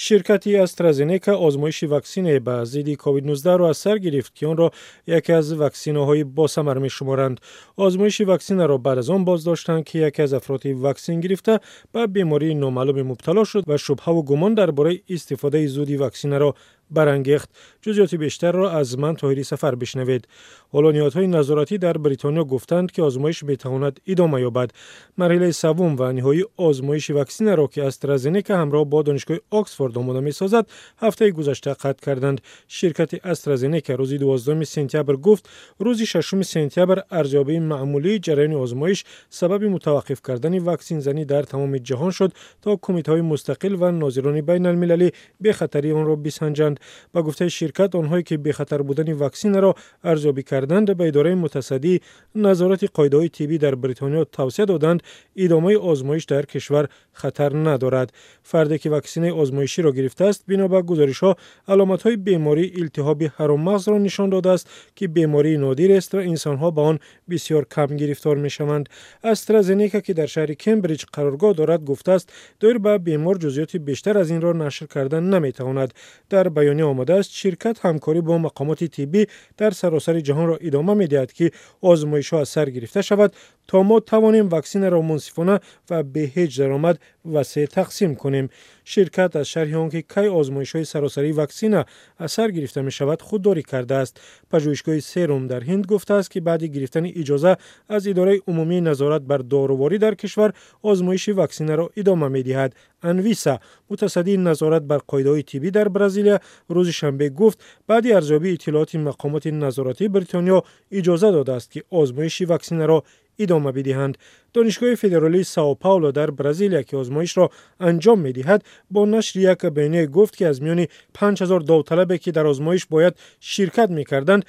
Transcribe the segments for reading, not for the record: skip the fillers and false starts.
شرکت استرازنیکا آزمایش واکسن به ضد کووید 19 را از سر گرفت که آن را یکی از واکسن‌های باثمر می‌شمارند. آزمایش واکسن را بعد از آن بازداشتند که یکی از افراد واکسن گرفته به بیماری نامعلوم مبتلا شد و شبهه و گمان درباره استفاده زود واکسن را برانگیخت. جزئیات بیشتر را از من طاهری سفر بشنوید. نهادهای نظارتی در بریتانیا گفتند که آزمایش می‌تواند ادامه یابد. مرحله سوم و نهایی آزمایش واکسن را که استرازنیکا همراه با دانشگاه آکسفورد آماده می‌سازد هفته گذشته قطع کردند. شرکت استرازنیکا روز 12 سپتامبر گفت روز 6 سپتامبر ارزیابی معمولی جریان آزمایش سبب متوقف کردن واکسن زنی در تمام جهان شد تا کمیته‌های مستقل و ناظران بین المللی به خطری آن را بسنجند. با گفته شرکت آنهایی که به خطر بودن واکسن را ارزیابی کردند به اداره متصدی نظارت قاعده‌های طبی در بریتانیا توصیه دادند ادامه آزمایش در کشور خطر ندارد. فردی که واکسن آزمایشی را گرفته است بنا به گزارش‌ها علامت‌های بیماری التهاب هرم مغز را نشان داده است که بیماری نادر است و انسان‌ها با آن بسیار کم گرفتار می‌شوند. استرازنیکا که در شهر کمبریج قرارگاه دارد گفته است دایر به بیمار جزئیات بیشتر از این را نشر کردن نمی‌تواند. در بیانیه آمده است شرکت همکاری با مقامات طبی در سراسر جهان را ادامه می‌دهد که آزمایش‌ها از سر گرفته شود تا ما توانیم واکسن را منصفانه و به هیچ درآمد وسیع تقسیم کنیم. شرکت از شرح آنکه کی آزمایش‌های سراسری واکسن از سر گرفته می‌شود خودداری کرده است. پژوهشگاه سرم در هند گفته است که بعد گرفتن اجازه از اداره عمومی نظارت بر داروواری در کشور آزمایش واکسن را ادامه می‌دهد. انویسا متصدی نظارت بر قاعده‌های طبی در برزیل روز شنبه گفت بعد ارزیابی اطلاعات مقامات نظارتی بریتانیا اجازه داده است که آزمایش واکسن را ادامه بدهند. دانشگاه فدرالی ساو پائولو در برزیل که آزمایش را انجام می‌دهد با نشر یک بیانیه گفت که از میان 5000 داوطلبی که در آزمایش باید شرکت می‌کردند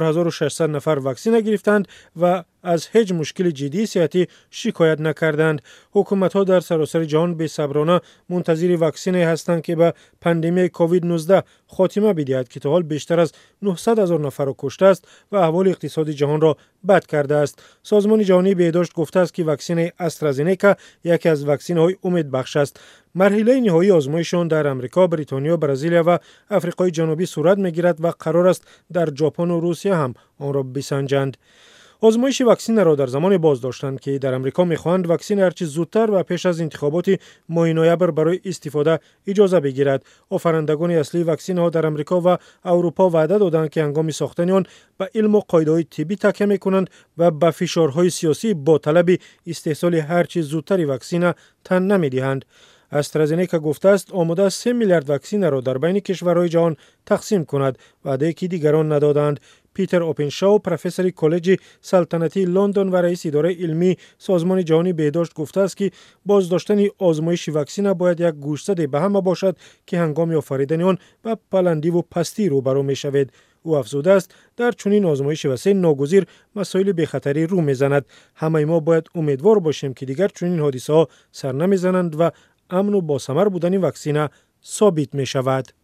4600 نفر واکسن گرفتند و از هیچ مشکل جدی صحتی شکایت نکردند. حکومت‌ها در سراسر جهان بی‌صبرانه منتظر واکسن هستند که به پاندمی کووید 19 خاتمه بدهد که تا حال بیشتر از 900,000 نفر را کشته است و احوال اقتصادی جهان را بد کرده است. سازمان جهانی بهداشت گفته است که واکسن استرازنیکا یکی از واکسن‌های امیدبخش است. مرحله نهایی آزمایش آن در آمریکا، بریتانیا، برزیل و آفریقای جنوبی صورت می‌گیرد و قرار است در ژاپن و روسیه هم آن را بسنجند. آزمایش واکسن را در زمان بازداشتند که در آمریکا می‌خواهند واکسن هرچه زودتر و پیش از انتخابات ماه نوامبر برای استفاده اجازه بگیرد. آفرندگان اصلی واکسن ها در آمریکا و اروپا وعده دادند که هنگام ساختن آن به علم و قاعده‌های طبی تکیه می‌کنند و به فشارهای سیاسی با طلب استحصال هرچه زودتر واکسن تن نمی‌دهند. استرازنیکا گفته است آماده 3 میلیارد واکسن را در بین کشورهای جهان تقسیم کند، وعده که دیگران ندادند. پیتر اوپنشاو پروفسور کالج سلطنتی لندن و رئیس اداره علمی سازمان جهانی بهداشت گفته است که بازداشتن آزمایش واکسن باید یک گوشزد به همه باشد که هنگام آفریدن آن به بلندی و پستی روبرو می‌شود. او افزوده است در چنین آزمایش وسیع ناگزیر مسائل به خطری رو می‌زند. همه ما باید امیدوار باشیم که دیگر چنین حادثه‌ها سر نمی‌زنند و امن و باثمر بودن واکسن ثابت می‌شود.